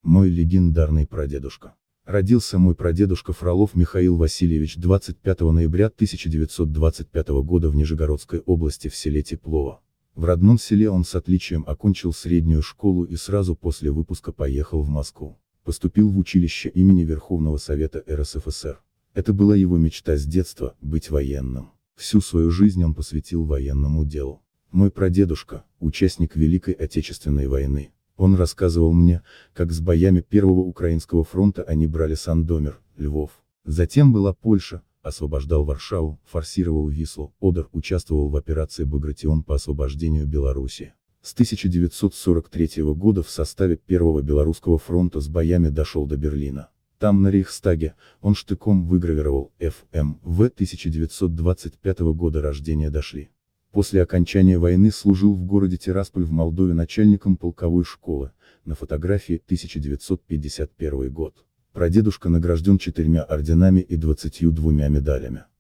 Мой легендарный прадедушка. Родился мой прадедушка Фролов Михаил Васильевич 25 ноября 1925 года в Нижегородской области в селе Теплово. В родном селе он с отличием окончил среднюю школу и сразу после выпуска поехал в Москву. Поступил в училище имени Верховного Совета РСФСР. Это была его мечта с детства – быть военным. Всю свою жизнь он посвятил военному делу. Мой прадедушка – участник Великой Отечественной войны. Он рассказывал мне, как с боями Первого Украинского фронта они брали Сандомир, Львов. Затем была Польша, освобождал Варшаву, форсировал Вислу, Одер, участвовал в операции Багратион по освобождению Белоруссии. С 1943 года в составе Первого Белорусского фронта с боями дошел до Берлина. Там на Рейхстаге он штыком выгравировал ФМВ 1925 года рождения дошли. После окончания войны служил в городе Тирасполь в Молдове начальником полковой школы, на фотографии 1951 год. Прадедушка награжден 4 орденами и 22 медалями.